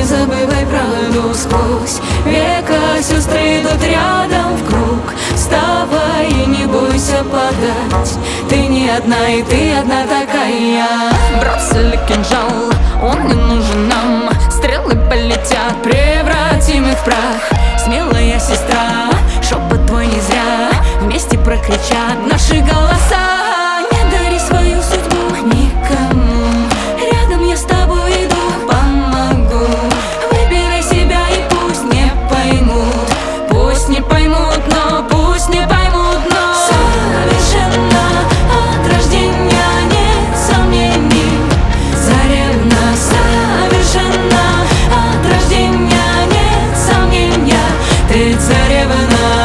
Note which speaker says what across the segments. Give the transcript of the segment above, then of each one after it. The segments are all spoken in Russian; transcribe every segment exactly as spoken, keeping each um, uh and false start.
Speaker 1: не забывай правду. Сквозь века сестры идут рядом в круг. Вставай и не бойся падать, ты не одна, и ты одна такая.
Speaker 2: Бросили кинжал, он не нужен нам. Стрелы полетят,
Speaker 1: превратим их в прах.
Speaker 2: смелая сестра, шепот твой не зря. Вместе прокричат наши голоса.
Speaker 1: Не дари свою судьбу никому, рядом я с тобой иду, помогу. Выбирай себя и пусть не поймут, пусть не поймут, но пусть не поймут, но совершенно от рождения нет сомнений. Царевна совершенно от рождения нет сомнения. Ты царевна,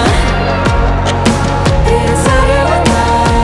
Speaker 1: ты царевна,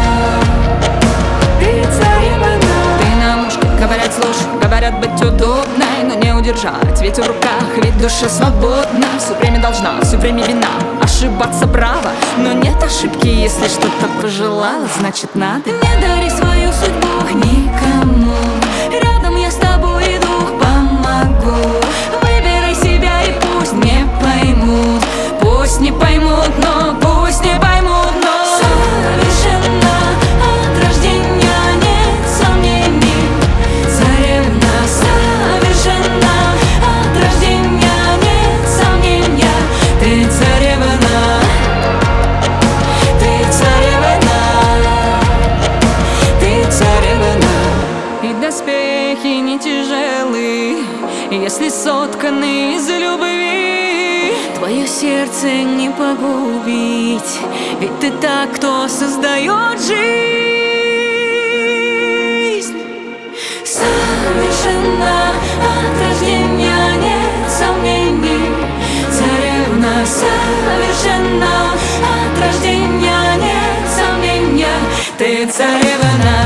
Speaker 1: ты царевна.
Speaker 2: Ты на ушко говорят, слушай, говорят быть удобной, но не удержать, ведь в руках, ведь душа свободна. Все время должна, все время вина, ошибаться право, но нет ошибки. Если что-то пожелала, значит надо.
Speaker 1: Не дари свою судьбу никому, рядом я с тобой иду, помогу. Выбирай себя и пусть не поймут, пусть не поймут, но пусть не поймут, но совершенно от рождения нет сомнений. Царевна совершенно от рождения нет сомнения. Ты царевна, ты царевна, ты царевна.
Speaker 2: И доспехи не тяжелы, если сотканы из любви.
Speaker 1: Твое сердце не погубить, ведь ты та, кто создает жизнь. Совершенно от рождения нет сомнений. Царевна совершенно от рождения нет сомнения. Ты царевна.